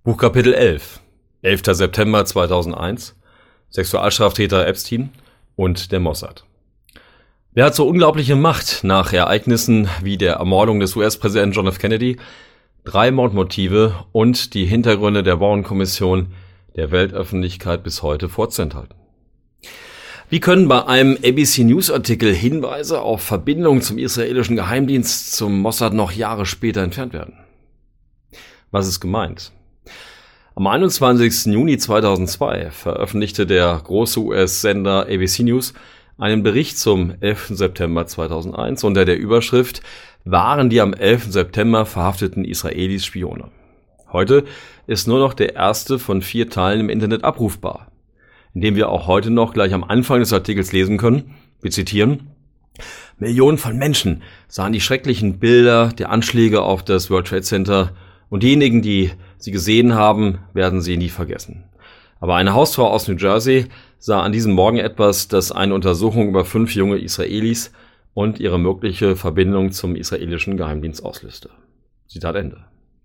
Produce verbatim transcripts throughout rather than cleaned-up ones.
Buchkapitel elf. elfter September zweitausendeins. Sexualstraftäter Epstein und der Mossad. Wer hat so unglaubliche Macht nach Ereignissen wie der Ermordung des U S-Präsidenten John F. Kennedy, drei Mordmotive und die Hintergründe der Warren-Kommission der Weltöffentlichkeit bis heute vorzuenthalten? Wie können bei einem A B C News-Artikel Hinweise auf Verbindungen zum israelischen Geheimdienst zum Mossad noch Jahre später entfernt werden? Was ist gemeint? Am einundzwanzigsten Juni zweitausendzwei veröffentlichte der große U S-Sender A B C News einen Bericht zum elften September zweitausendeins unter der Überschrift „Waren die am elften September verhafteten Israelis Spione?". Heute ist nur noch der erste von vier Teilen im Internet abrufbar, in dem wir auch heute noch gleich am Anfang des Artikels lesen können. Wir zitieren: Millionen von Menschen sahen die schrecklichen Bilder der Anschläge auf das World Trade Center und diejenigen, die sie gesehen haben, werden sie nie vergessen. Aber eine Hausfrau aus New Jersey sah an diesem Morgen etwas, das eine Untersuchung über fünf junge Israelis und ihre mögliche Verbindung zum israelischen Geheimdienst auslöste. Zitat Ende.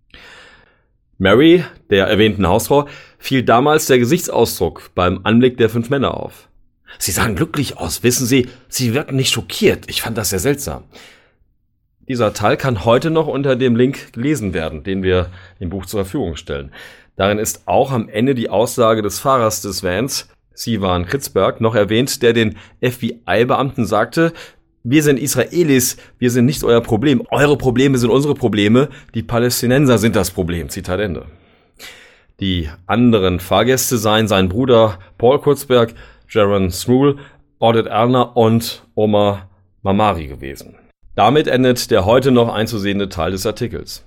Mary, der erwähnten Hausfrau, fiel damals der Gesichtsausdruck beim Anblick der fünf Männer auf. Sie sahen glücklich aus, wissen Sie, sie wirkten nicht schockiert. Ich fand das sehr seltsam. Dieser Teil kann heute noch unter dem Link gelesen werden, den wir im Buch zur Verfügung stellen. Darin ist auch am Ende die Aussage des Fahrers des Vans, Sivan Kritzberg, noch erwähnt, der den F B I-Beamten sagte: Wir sind Israelis, wir sind nicht euer Problem. Eure Probleme sind unsere Probleme, die Palästinenser sind das Problem. Zitat Ende. Die anderen Fahrgäste seien sein Bruder Paul Kurzberg, Jaron Smule, Audit Erner und Omar Mamari gewesen. Damit endet der heute noch einzusehende Teil des Artikels.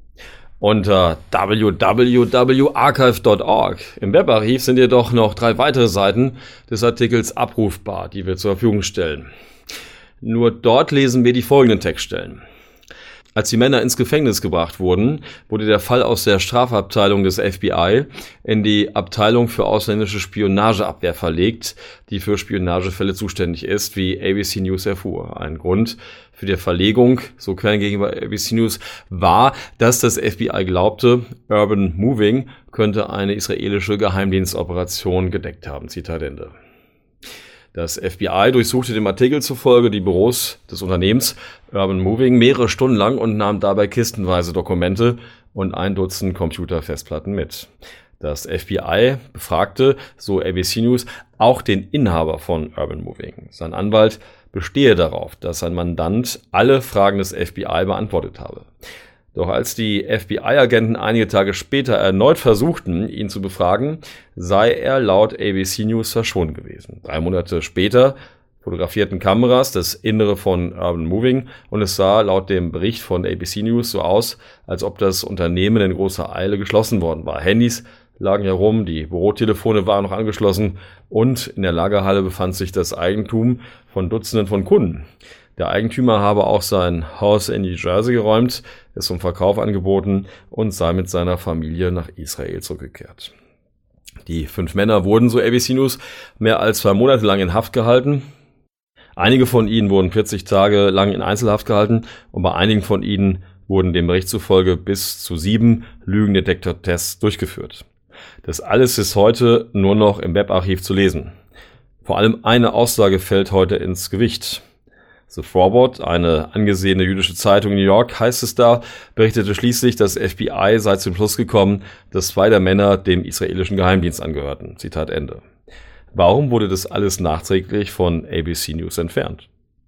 Unter w w w punkt archive punkt org im Webarchiv sind jedoch noch drei weitere Seiten des Artikels abrufbar, die wir zur Verfügung stellen. Nur dort lesen wir die folgenden Textstellen. Als die Männer ins Gefängnis gebracht wurden, wurde der Fall aus der Strafabteilung des F B I in die Abteilung für ausländische Spionageabwehr verlegt, die für Spionagefälle zuständig ist, wie A B C News erfuhr. Ein Grund für die Verlegung, so Quellen gegenüber A B C News, war, dass das F B I glaubte, Urban Moving könnte eine israelische Geheimdienstoperation gedeckt haben. Zitat Ende. Das F B I durchsuchte dem Artikel zufolge die Büros des Unternehmens Urban Moving mehrere Stunden lang und nahm dabei kistenweise Dokumente und ein Dutzend Computerfestplatten mit. Das F B I befragte, so A B C News, auch den Inhaber von Urban Moving. Sein Anwalt bestehe darauf, dass sein Mandant alle Fragen des F B I beantwortet habe. Doch als die F B I-Agenten einige Tage später erneut versuchten, ihn zu befragen, sei er laut A B C News verschwunden gewesen. Drei Monate später fotografierten Kameras das Innere von Urban Moving und es sah laut dem Bericht von A B C News so aus, als ob das Unternehmen in großer Eile geschlossen worden war. Handys lagen herum, die Bürotelefone waren noch angeschlossen und in der Lagerhalle befand sich das Eigentum von Dutzenden von Kunden. Der Eigentümer habe auch sein Haus in New Jersey geräumt, es zum Verkauf angeboten und sei mit seiner Familie nach Israel zurückgekehrt. Die fünf Männer wurden, so A B C News, mehr als zwei Monate lang in Haft gehalten. Einige von ihnen wurden vierzig Tage lang in Einzelhaft gehalten und bei einigen von ihnen wurden dem Bericht zufolge bis zu sieben Lügendetektortests durchgeführt. Das alles ist heute nur noch im Webarchiv zu lesen. Vor allem eine Aussage fällt heute ins Gewicht. The Forward, eine angesehene jüdische Zeitung in New York, heißt es da, berichtete schließlich, das F B I sei zum Schluss gekommen, dass zwei der Männer dem israelischen Geheimdienst angehörten. Zitat Ende. Warum wurde das alles nachträglich von A B C News entfernt?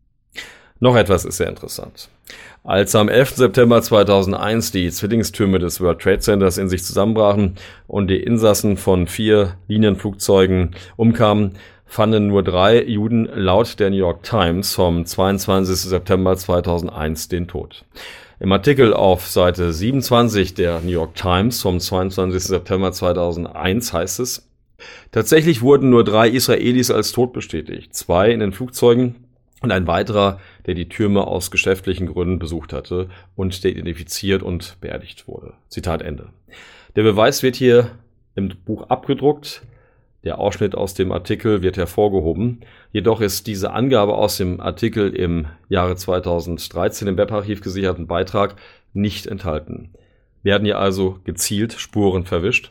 Noch etwas ist sehr interessant. Als am elften September zweitausendeins die Zwillingstürme des World Trade Centers in sich zusammenbrachen und die Insassen von vier Linienflugzeugen umkamen, fanden nur drei Juden laut der New York Times vom zweiundzwanzigsten September zweitausendeins den Tod. Im Artikel auf Seite siebenundzwanzig der New York Times vom zweiundzwanzigsten September zweitausendeins heißt es: Tatsächlich wurden nur drei Israelis als tot bestätigt, zwei in den Flugzeugen und ein weiterer, der die Türme aus geschäftlichen Gründen besucht hatte und der identifiziert und beerdigt wurde. Zitat Ende. Der Beweis wird hier im Buch abgedruckt. Der Ausschnitt aus dem Artikel wird hervorgehoben. Jedoch ist diese Angabe aus dem Artikel im Jahre zweitausenddreizehn im Webarchiv gesicherten Beitrag nicht enthalten. Werden hier also gezielt Spuren verwischt.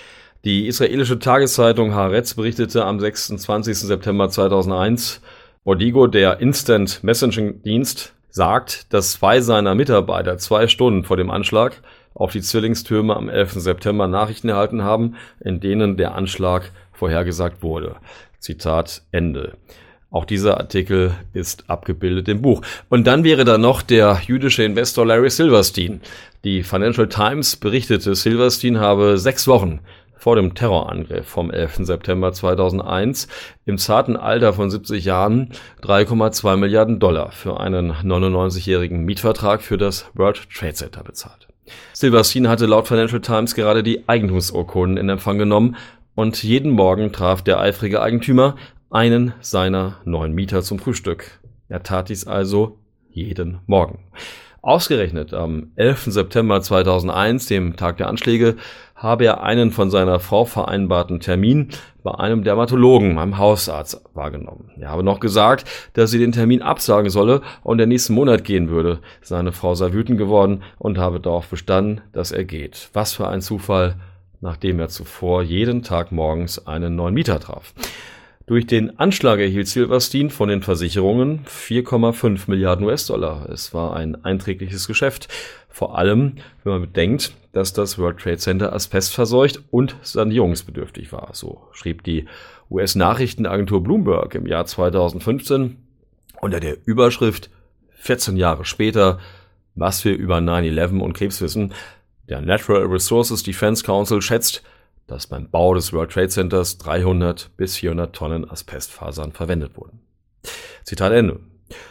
Die israelische Tageszeitung Haaretz berichtete am sechsundzwanzigsten September zweitausendeins, Odigo, der Instant-Messaging-Dienst, sagt, dass zwei seiner Mitarbeiter zwei Stunden vor dem Anschlag auf die Zwillingstürme am elften September Nachrichten erhalten haben, in denen der Anschlag vorhergesagt wurde. Zitat Ende. Auch dieser Artikel ist abgebildet im Buch. Und dann wäre da noch der jüdische Investor Larry Silverstein. Die Financial Times berichtete, Silverstein habe sechs Wochen vor dem Terrorangriff vom elften September zweitausendeins im zarten Alter von siebzig Jahren drei Komma zwei Milliarden Dollar für einen neunundneunzigjährigen Mietvertrag für das World Trade Center bezahlt. Silverstein hatte laut Financial Times gerade die Eigentumsurkunden in Empfang genommen und jeden Morgen traf der eifrige Eigentümer einen seiner neuen Mieter zum Frühstück. Er tat dies also jeden Morgen. Ausgerechnet am elften September zweitausendeins, dem Tag der Anschläge, habe er einen von seiner Frau vereinbarten Termin bei einem Dermatologen, einem Hausarzt, wahrgenommen. Er habe noch gesagt, dass sie den Termin absagen solle und der nächsten Monat gehen würde. Seine Frau sei wütend geworden und habe darauf bestanden, dass er geht. Was für ein Zufall, nachdem er zuvor jeden Tag morgens einen neuen Mieter traf. Durch den Anschlag erhielt Silverstein von den Versicherungen vier Komma fünf Milliarden U S-Dollar. Es war ein einträgliches Geschäft, vor allem wenn man bedenkt, dass das World Trade Center asbestverseucht und sanierungsbedürftig war. So schrieb die U S-Nachrichtenagentur Bloomberg im Jahr zweitausendfünfzehn unter der Überschrift vierzehn Jahre später, was wir über neun elf und Krebs wissen. Der Natural Resources Defense Council schätzt, dass beim Bau des World Trade Centers dreihundert bis vierhundert Tonnen Asbestfasern verwendet wurden. Zitat Ende.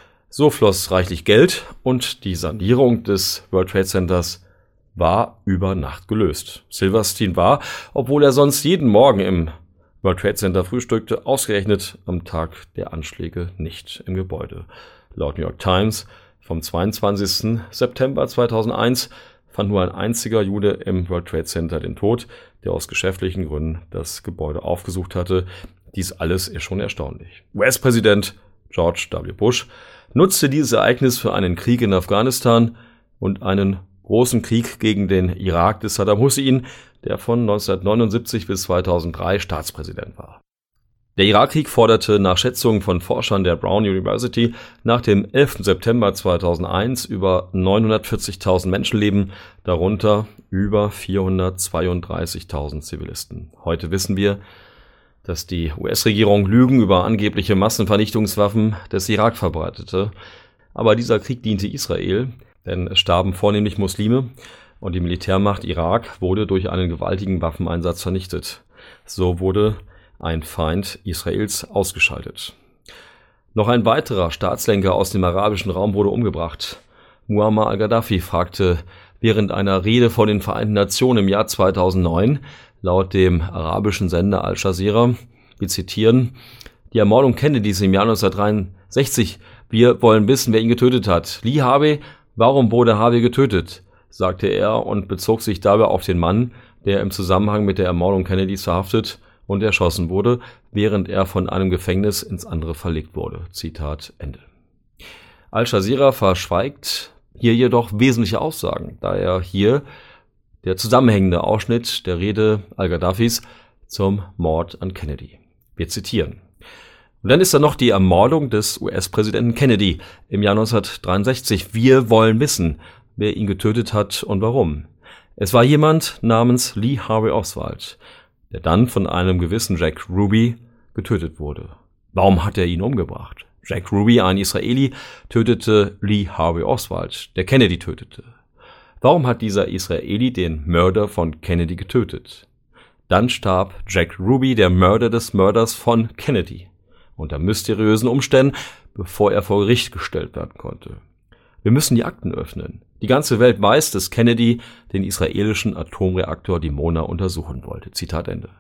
So floss reichlich Geld und die Sanierung des World Trade Centers war über Nacht gelöst. Silverstein war, obwohl er sonst jeden Morgen im World Trade Center frühstückte, ausgerechnet am Tag der Anschläge nicht im Gebäude. Laut New York Times vom zweiundzwanzigsten September zweitausendeins fand nur ein einziger Jude im World Trade Center den Tod, der aus geschäftlichen Gründen das Gebäude aufgesucht hatte. Dies alles ist schon erstaunlich. U S-Präsident George W. Bush nutzte dieses Ereignis für einen Krieg in Afghanistan und einen großen Krieg gegen den Irak des Saddam Hussein, der von neunzehnhundertneunundsiebzig bis zweitausenddrei Staatspräsident war. Der Irakkrieg forderte nach Schätzungen von Forschern der Brown University nach dem elften September zweitausendeins über neunhundertvierzigtausend Menschenleben, darunter über vierhundertzweiunddreißigtausend Zivilisten. Heute wissen wir, dass die U S-Regierung Lügen über angebliche Massenvernichtungswaffen des Irak verbreitete. Aber dieser Krieg diente Israel, denn es starben vornehmlich Muslime und die Militärmacht Irak wurde durch einen gewaltigen Waffeneinsatz vernichtet. So wurde ein Feind Israels ausgeschaltet. Noch ein weiterer Staatslenker aus dem arabischen Raum wurde umgebracht. Muammar al-Gaddafi fragte während einer Rede vor den Vereinten Nationen im Jahr zweitausendneun laut dem arabischen Sender Al Jazeera, wir zitieren, die Ermordung Kennedys im Jahr neunzehnhundertdreiundsechzig, wir wollen wissen, wer ihn getötet hat. Lee Harvey, warum wurde Harvey getötet? Sagte er und bezog sich dabei auf den Mann, der im Zusammenhang mit der Ermordung Kennedys verhaftet und erschossen wurde, während er von einem Gefängnis ins andere verlegt wurde. Zitat Ende. Al Jazeera verschweigt hier jedoch wesentliche Aussagen, da er hier der zusammenhängende Ausschnitt der Rede al-Gaddafis zum Mord an Kennedy. Wir zitieren. Und dann ist da noch die Ermordung des U S-Präsidenten Kennedy im Jahr neunzehnhundertdreiundsechzig. Wir wollen wissen, wer ihn getötet hat und warum. Es war jemand namens Lee Harvey Oswald, der dann von einem gewissen Jack Ruby getötet wurde. Warum hat er ihn umgebracht? Jack Ruby, ein Israeli, tötete Lee Harvey Oswald, der Kennedy tötete. Warum hat dieser Israeli den Mörder von Kennedy getötet? Dann starb Jack Ruby, der Mörder des Mörders von Kennedy, unter mysteriösen Umständen, bevor er vor Gericht gestellt werden konnte. Wir müssen die Akten öffnen. Die ganze Welt weiß, dass Kennedy den israelischen Atomreaktor Dimona untersuchen wollte. Zitat Ende.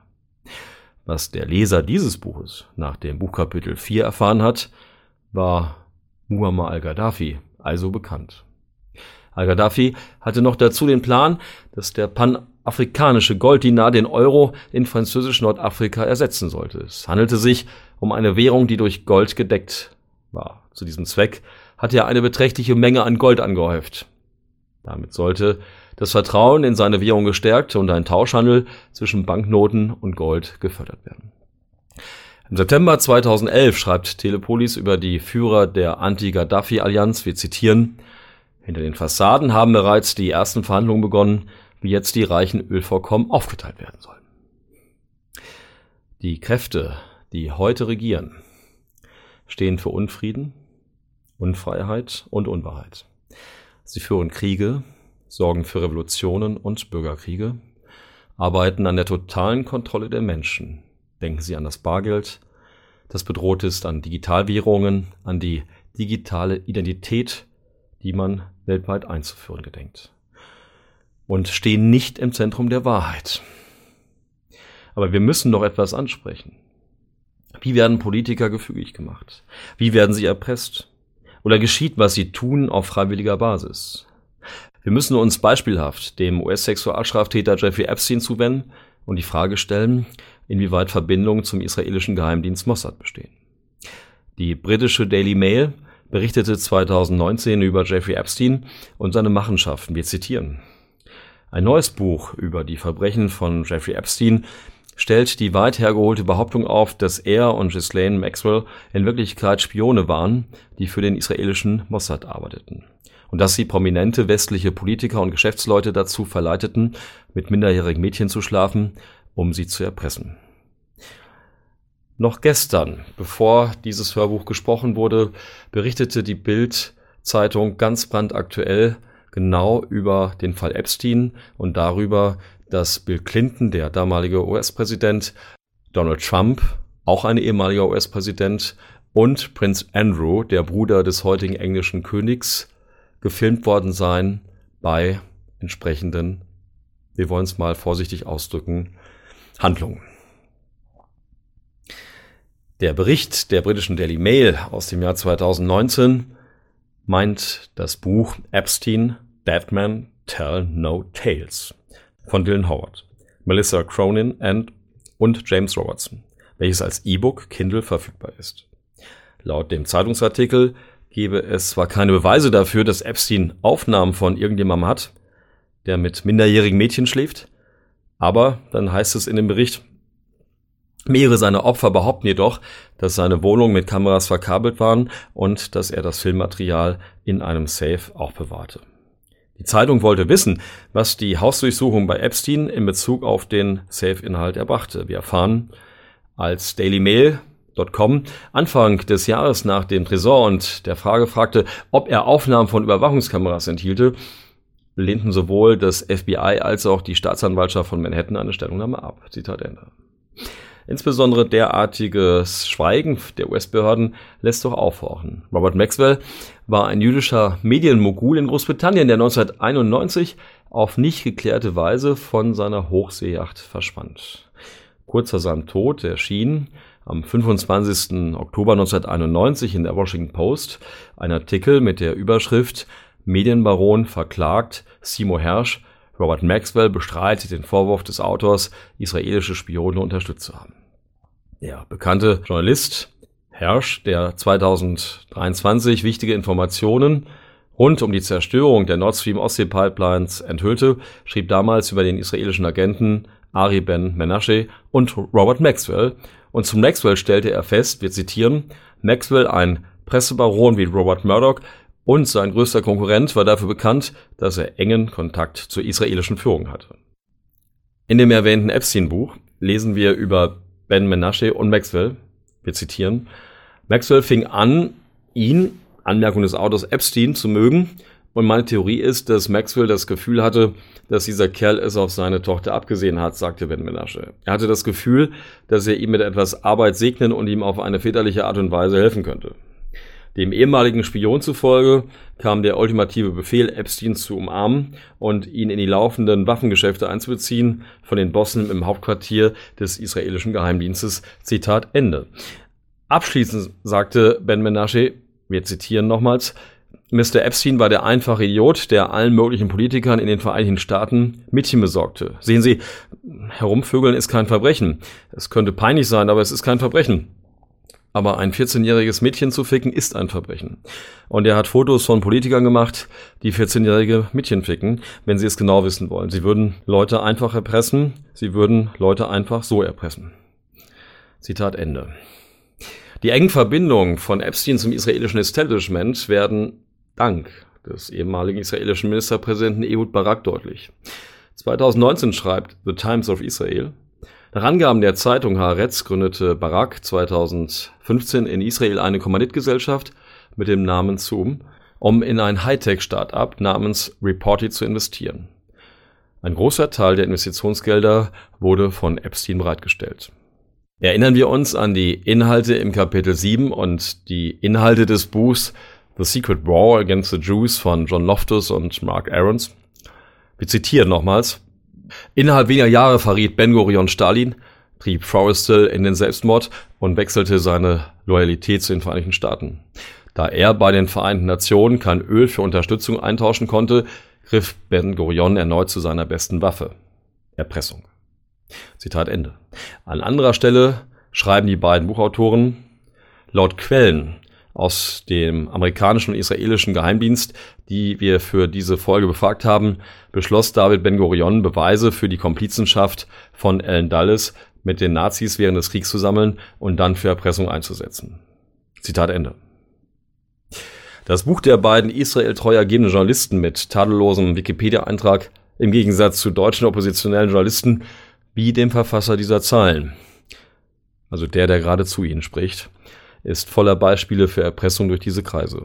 Was der Leser dieses Buches nach dem Buchkapitel vier erfahren hat, war Muammar al-Gaddafi, also bekannt. Al-Gaddafi hatte noch dazu den Plan, dass der panafrikanische Golddinar den Euro in französisch Nordafrika ersetzen sollte. Es handelte sich um eine Währung, die durch Gold gedeckt war. Zu diesem Zweck hatte er eine beträchtliche Menge an Gold angehäuft. Damit sollte das Vertrauen in seine Währung gestärkt und ein Tauschhandel zwischen Banknoten und Gold gefördert werden. Im September zweitausendelf schreibt Telepolis über die Führer der Anti-Gaddafi-Allianz, wir zitieren: Hinter den Fassaden haben bereits die ersten Verhandlungen begonnen, wie jetzt die reichen Ölvorkommen aufgeteilt werden sollen. Die Kräfte, die heute regieren, stehen für Unfrieden, Unfreiheit und Unwahrheit. Sie führen Kriege, sorgen für Revolutionen und Bürgerkriege, arbeiten an der totalen Kontrolle der Menschen. Denken Sie an das Bargeld, das bedroht ist, an Digitalwährungen, an die digitale Identität, die man weltweit einzuführen gedenkt. Und stehen nicht im Zentrum der Wahrheit. Aber wir müssen doch etwas ansprechen. Wie werden Politiker gefügig gemacht? Wie werden sie erpresst? Oder geschieht, was sie tun, auf freiwilliger Basis? Wir müssen uns beispielhaft dem U S-Sexualstraftäter Jeffrey Epstein zuwenden und die Frage stellen, inwieweit Verbindungen zum israelischen Geheimdienst Mossad bestehen. Die britische Daily Mail berichtete zweitausendneunzehn über Jeffrey Epstein und seine Machenschaften. Wir zitieren: Ein neues Buch über die Verbrechen von Jeffrey Epstein stellt die weit hergeholte Behauptung auf, dass er und Ghislaine Maxwell in Wirklichkeit Spione waren, die für den israelischen Mossad arbeiteten. Und dass sie prominente westliche Politiker und Geschäftsleute dazu verleiteten, mit minderjährigen Mädchen zu schlafen, um sie zu erpressen. Noch gestern, bevor dieses Hörbuch gesprochen wurde, berichtete die Bild-Zeitung ganz brandaktuell genau über den Fall Epstein und darüber, dass Bill Clinton, der damalige U S-Präsident, Donald Trump, auch ein ehemaliger U S-Präsident, und Prince Andrew, der Bruder des heutigen englischen Königs, gefilmt worden seien bei entsprechenden, wir wollen es mal vorsichtig ausdrücken, Handlungen. Der Bericht der britischen Daily Mail aus dem Jahr zweitausendneunzehn meint das Buch Epstein, Dead Men Tell No Tales von Dylan Howard, Melissa Cronin and, und James Robertson, welches als E-Book Kindle verfügbar ist. Laut dem Zeitungsartikel gebe es zwar keine Beweise dafür, dass Epstein Aufnahmen von irgendjemandem hat, der mit minderjährigen Mädchen schläft, aber dann heißt es in dem Bericht, mehrere seiner Opfer behaupten jedoch, dass seine Wohnungen mit Kameras verkabelt waren und dass er das Filmmaterial in einem Safe aufbewahrte. Die Zeitung wollte wissen, was die Hausdurchsuchung bei Epstein in Bezug auf den Safe-Inhalt erbrachte. Wir erfahren, als Daily Mail Punkt com Anfang des Jahres nach dem Tresor und der Frage fragte, ob er Aufnahmen von Überwachungskameras enthielte, lehnten sowohl das F B I als auch die Staatsanwaltschaft von Manhattan eine Stellungnahme ab. Zitat Ende. Insbesondere derartiges Schweigen der U S-Behörden lässt doch aufhorchen. Robert Maxwell war ein jüdischer Medienmogul in Großbritannien, der neunzehnhunderteinundneunzig auf nicht geklärte Weise von seiner Hochseejacht verschwand. Kurz vor seinem Tod erschien am fünfundzwanzigsten Oktober neunzehnhunderteinundneunzig in der Washington Post ein Artikel mit der Überschrift Medienbaron verklagt Seymour Hersh, Robert Maxwell bestreitet den Vorwurf des Autors, israelische Spione unterstützt zu haben. Der bekannte Journalist Hersh, der zweitausenddreiundzwanzig wichtige Informationen rund um die Zerstörung der Nord Stream Ostsee-Pipelines enthüllte, schrieb damals über den israelischen Agenten Ari Ben Menashe und Robert Maxwell. Und zu Maxwell stellte er fest, wir zitieren, Maxwell, ein Pressebaron wie Robert Murdoch und sein größter Konkurrent, war dafür bekannt, dass er engen Kontakt zur israelischen Führung hatte. In dem erwähnten Epstein-Buch lesen wir über Ben Menashe und Maxwell, wir zitieren, Maxwell fing an, ihn, Anmerkung des Autors, Epstein zu mögen, und meine Theorie ist, dass Maxwell das Gefühl hatte, dass dieser Kerl es auf seine Tochter abgesehen hat, sagte Ben Menashe. Er hatte das Gefühl, dass er ihm mit etwas Arbeit segnen und ihm auf eine väterliche Art und Weise helfen könnte. Dem ehemaligen Spion zufolge kam der ultimative Befehl, Epstein zu umarmen und ihn in die laufenden Waffengeschäfte einzubeziehen von den Bossen im Hauptquartier des israelischen Geheimdienstes. Zitat Ende. Abschließend sagte Ben Menashe, wir zitieren nochmals, Mister Epstein war der einfache Idiot, der allen möglichen Politikern in den Vereinigten Staaten Mädchen besorgte. Sehen Sie, herumvögeln ist kein Verbrechen. Es könnte peinlich sein, aber es ist kein Verbrechen. Aber ein vierzehnjähriges Mädchen zu ficken ist ein Verbrechen. Und er hat Fotos von Politikern gemacht, die vierzehnjährige Mädchen ficken, wenn sie es genau wissen wollen. Sie würden Leute einfach erpressen, sie würden Leute einfach so erpressen. Zitat Ende. Die engen Verbindungen von Epstein zum israelischen Establishment werden dank des ehemaligen israelischen Ministerpräsidenten Ehud Barak deutlich. zweitausendneunzehn schreibt The Times of Israel: Nach Angaben der Zeitung Haaretz gründete Barak zweitausendfünfzehn in Israel eine Kommanditgesellschaft mit dem Namen Zoom, um in ein Hightech-Start-up namens Reporty zu investieren. Ein großer Teil der Investitionsgelder wurde von Epstein bereitgestellt. Erinnern wir uns an die Inhalte im Kapitel sieben und die Inhalte des Buchs The Secret War Against the Jews von John Loftus und Mark Aarons. Wir zitieren nochmals: Innerhalb weniger Jahre verriet Ben-Gurion Stalin, trieb Forrestal in den Selbstmord und wechselte seine Loyalität zu den Vereinigten Staaten. Da er bei den Vereinten Nationen kein Öl für Unterstützung eintauschen konnte, griff Ben-Gurion erneut zu seiner besten Waffe: Erpressung. Zitat Ende. An anderer Stelle schreiben die beiden Buchautoren: Laut Quellen aus dem amerikanischen und israelischen Geheimdienst, die wir für diese Folge befragt haben, beschloss David Ben-Gurion, Beweise für die Komplizenschaft von Allen Dulles mit den Nazis während des Kriegs zu sammeln und dann für Erpressung einzusetzen. Zitat Ende. Das Buch der beiden israeltreu agierenden Journalisten mit tadellosem Wikipedia-Eintrag, im Gegensatz zu deutschen oppositionellen Journalisten wie dem Verfasser dieser Zeilen, also der, der gerade zu Ihnen spricht, ist voller Beispiele für Erpressung durch diese Kreise.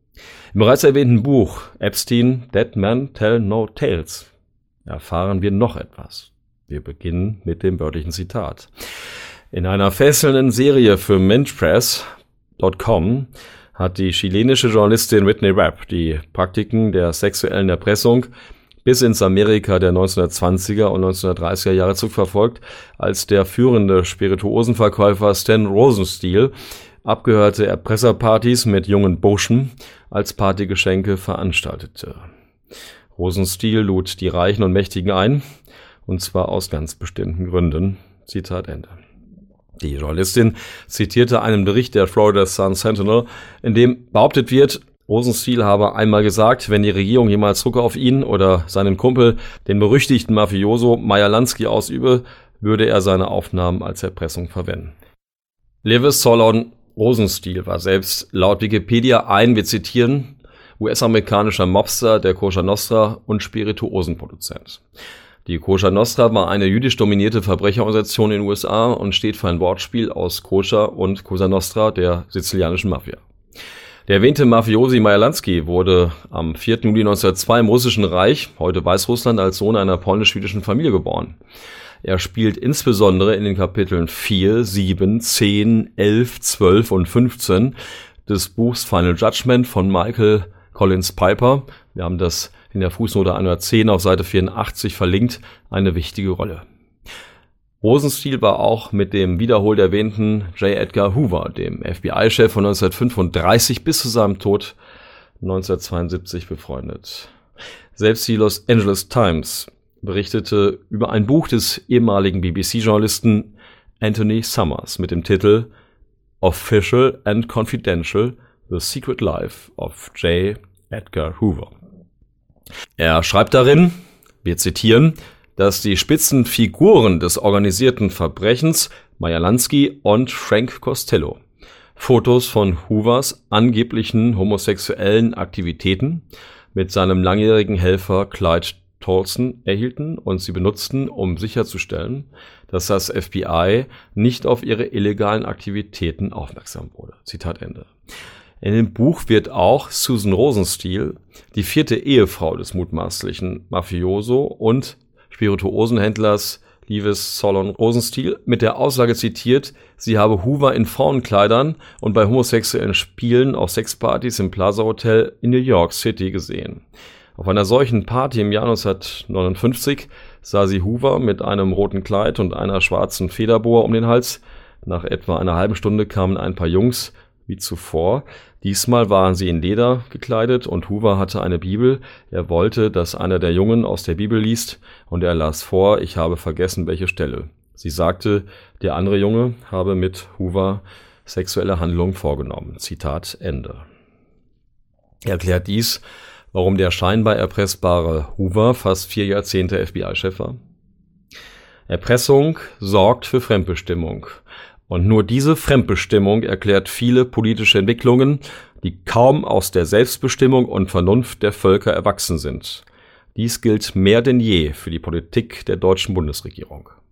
Im bereits erwähnten Buch Epstein, Dead Men Tell No Tales erfahren wir noch etwas. Wir beginnen mit dem wörtlichen Zitat. In einer fesselnden Serie für Mintpress Punkt com hat die chilenische Journalistin Whitney Webb die Praktiken der sexuellen Erpressung bis ins Amerika der neunzehnhundertzwanziger und neunzehnhundertdreißiger Jahre zurückverfolgt, als der führende Spirituosenverkäufer Stan Rosenstiel abgehörte Erpresserpartys mit jungen Burschen als Partygeschenke veranstaltete. Rosenstiel lud die Reichen und Mächtigen ein, und zwar aus ganz bestimmten Gründen. Zitat Ende. Die Journalistin zitierte einen Bericht der Florida Sun Sentinel, in dem behauptet wird, Rosenstiel habe einmal gesagt, wenn die Regierung jemals Druck auf ihn oder seinen Kumpel, den berüchtigten Mafioso Meyer Lansky, ausübe, würde er seine Aufnahmen als Erpressung verwenden. Lewis Solon Rosenstiel war selbst laut Wikipedia ein, wir zitieren, U S-amerikanischer Mobster der Cosa Nostra und Spirituosenproduzent. Die Cosa Nostra war eine jüdisch dominierte Verbrecherorganisation in den U S A und steht für ein Wortspiel aus Koscher und Cosa Nostra, der sizilianischen Mafia. Der erwähnte Mafiosi Meyer Lansky wurde am vierten Juli neunzehnhundertzwei im Russischen Reich, heute Weißrussland, als Sohn einer polnisch-jüdischen Familie geboren. Er spielt insbesondere in den Kapiteln vier, sieben, zehn, elf, zwölf und fünfzehn des Buchs Final Judgment von Michael Collins Piper, wir haben das in der Fußnote hundertzehn auf Seite vierundachtzig verlinkt, eine wichtige Rolle. Rosenstiel war auch mit dem wiederholt erwähnten J. Edgar Hoover, dem F B I-Chef von neunzehnhundertfünfunddreißig bis zu seinem Tod neunzehnhundertzweiundsiebzig, befreundet. Selbst die Los Angeles Times berichtete über ein Buch des ehemaligen B B C-Journalisten Anthony Summers mit dem Titel Official and Confidential: The Secret Life of J. Edgar Hoover. Er schreibt darin, wir zitieren, dass die Spitzenfiguren des organisierten Verbrechens, Meyer Lansky und Frank Costello, Fotos von Hoovers angeblichen homosexuellen Aktivitäten mit seinem langjährigen Helfer Clyde Tolson erhielten und sie benutzten, um sicherzustellen, dass das F B I nicht auf ihre illegalen Aktivitäten aufmerksam wurde. Zitat Ende. In dem Buch wird auch Susan Rosenstiel, die vierte Ehefrau des mutmaßlichen Mafioso und Spirituosenhändlers Lewis Solon Rosenstiel, mit der Aussage zitiert, sie habe Hoover in Frauenkleidern und bei homosexuellen Spielen auf Sexpartys im Plaza Hotel in New York City gesehen. Auf einer solchen Party im Jahr neunzehnhundertneunundfünfzig sah sie Hoover mit einem roten Kleid und einer schwarzen Federboa um den Hals. Nach etwa einer halben Stunde kamen ein paar Jungs, wie zuvor. Diesmal waren sie in Leder gekleidet und Hoover hatte eine Bibel. Er wollte, dass einer der Jungen aus der Bibel liest und er las vor, ich habe vergessen, welche Stelle. Sie sagte, der andere Junge habe mit Hoover sexuelle Handlungen vorgenommen. Zitat Ende. Er erklärt dies, warum der scheinbar erpressbare Hoover fast vier Jahrzehnte F B I-Chef war. Erpressung sorgt für Fremdbestimmung. Und nur diese Fremdbestimmung erklärt viele politische Entwicklungen, die kaum aus der Selbstbestimmung und Vernunft der Völker erwachsen sind. Dies gilt mehr denn je für die Politik der deutschen Bundesregierung.